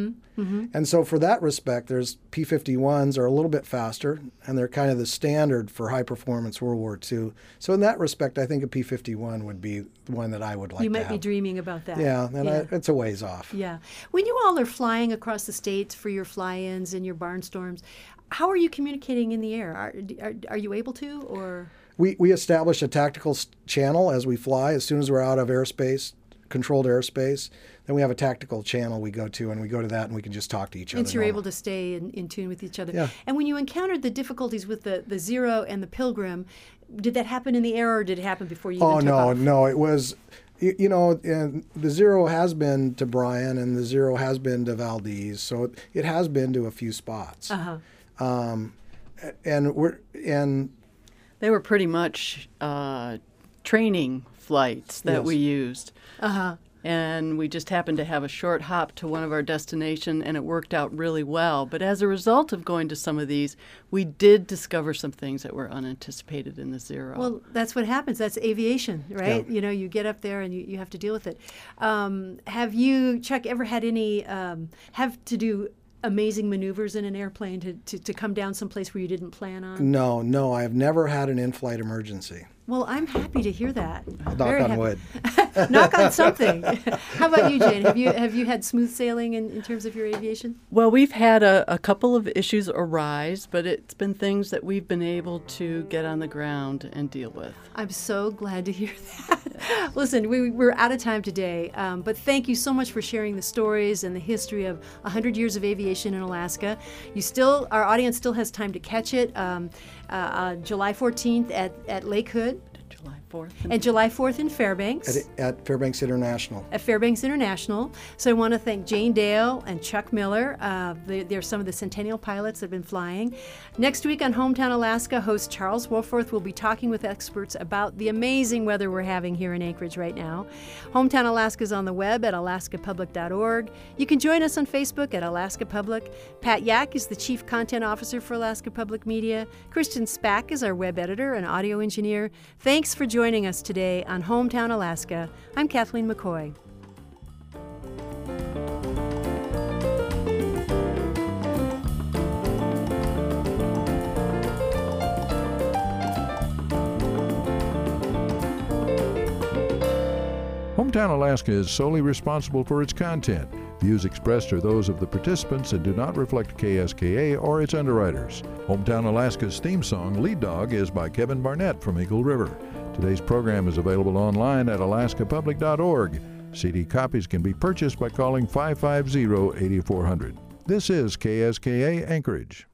And so for that respect, there's P-51s are a little bit faster, and they're kind of the standard for high-performance World War II. So in that respect, I think a P-51 would be the one that I would like You to might have. be dreaming about that. Yeah, and it's a ways off. Yeah. When you all are flying across the states for your fly-ins and your barnstorms, how are you communicating in the air? Are you able to, or? We establish a tactical channel as we fly. As soon as we're out of airspace, controlled airspace, then we have a tactical channel we go to, and we go to that, and we can just talk to each other. Since you're normally. able to stay in tune with each other. Yeah. And when you encountered the difficulties with the Zero and the Pilgrim, did that happen in the air, or did it happen before you even took off? No, it was, and the Zero has been to Bryan, and the Zero has been to Valdez, so it has been to a few spots. And They were pretty much training flights that Yes. we used. And we just happened to have a short hop to one of our destination, and it worked out really well. But as a result of going to some of these, we did discover some things that were unanticipated in the Zero. Well, that's what happens. That's aviation, right? Yeah. You get up there and you have to deal with it. Have you, Chuck, ever had any, have to do amazing maneuvers in an airplane to come down someplace where you didn't plan on? no, I have never had an in-flight emergency. Well, I'm happy to hear that. Knock Very on happy. wood. Knock on something. How about you, Jane? Have you had smooth sailing in terms of your aviation? Well, we've had a couple of issues arise, but it's been things that we've been able to get on the ground and deal with. I'm so glad to hear that. Listen, we're out of time today, but thank you so much for sharing the stories and the history of 100 years of aviation in Alaska. Our audience still has time to catch it. July 14th at Lake Hood. July 4th. And July 4th in Fairbanks. At Fairbanks International. At Fairbanks International. So I want to thank Jane Dale and Chuck Miller. They're some of the Centennial pilots that have been flying. Next week on Hometown Alaska, host Charles Wolforth will be talking with experts about the amazing weather we're having here in Anchorage right now. Hometown Alaska is on the web at alaskapublic.org. You can join us on Facebook at Alaska Public. Pat Yak is the Chief Content Officer for Alaska Public Media. Kristen Spack is our web editor and audio engineer. Thanks for joining us today on Hometown Alaska. I'm Kathleen McCoy. Hometown Alaska is solely responsible for its content. Views expressed are those of the participants and do not reflect KSKA or its underwriters. Hometown Alaska's theme song, Lead Dog, is by Kevin Barnett from Eagle River. Today's program is available online at alaskapublic.org. CD copies can be purchased by calling 550-8400. This is KSKA Anchorage.